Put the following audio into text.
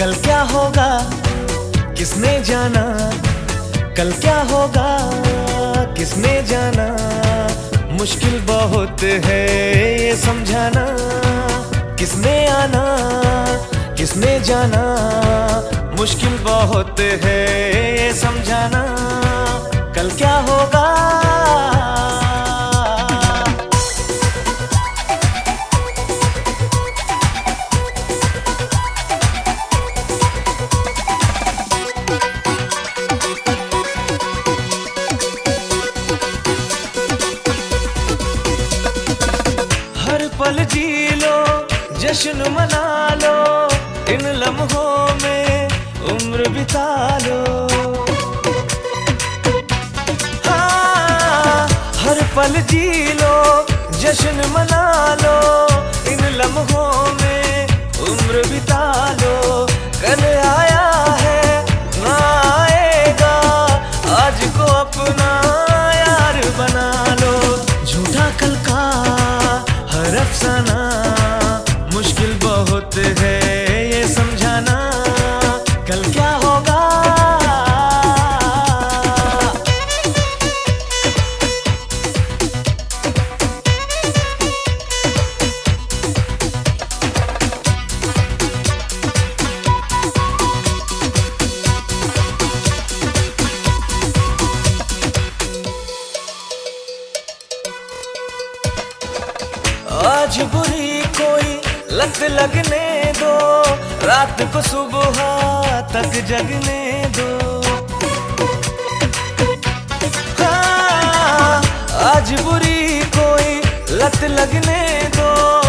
कल क्या होगा किसने जाना, कल क्या होगा किसने जाना। मुश्किल बहुत है ये समझाना, किसने आना किसने जाना। मुश्किल बहुत है ये समझाना, कल क्या होगा। हर पल जी लो, जश्न मना लो, इन लम्हों में उम्र बिता लो। हाँ, हर पल जी लो, जश्न मना लो, इन लम्हों में उम्र बिता लो। कल आया है ना आएगा, आज को अपना यार बना लो। झूठा कल का हर अफसाना, मुश्किल बहुत है ये समझाना, कल क्या होगा। आज बुरी कोई लत लगने दो, रात को सुबह तक जगने दो। हाँ, आज बुरी कोई लत लगने दो,